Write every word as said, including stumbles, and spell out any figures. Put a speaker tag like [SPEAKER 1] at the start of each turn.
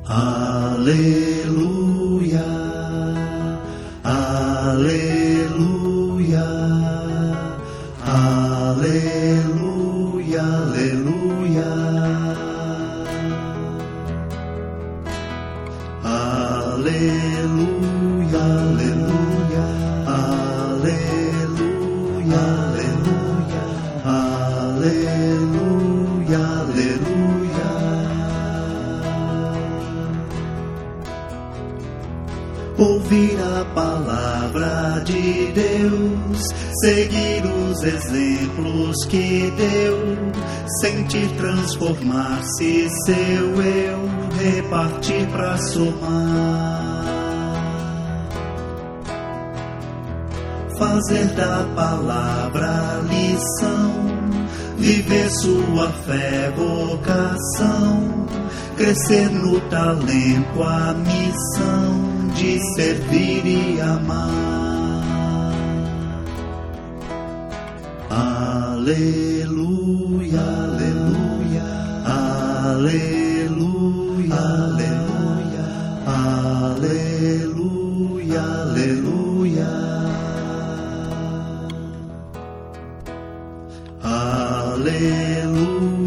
[SPEAKER 1] Aleluia, aleluia, aleluia, aleluia, aleluia, aleluia, aleluia, aleluia, aleluia, aleluia. Ouvir a palavra de Deus, seguir os exemplos que deu, sentir transformar-se seu eu, repartir pra somar, fazer da palavra lição, viver sua fé, vocação, crescer no talento, a missão de servir e amar. Aleluia, aleluia, aleluia, aleluia, aleluia, aleluia, aleluia.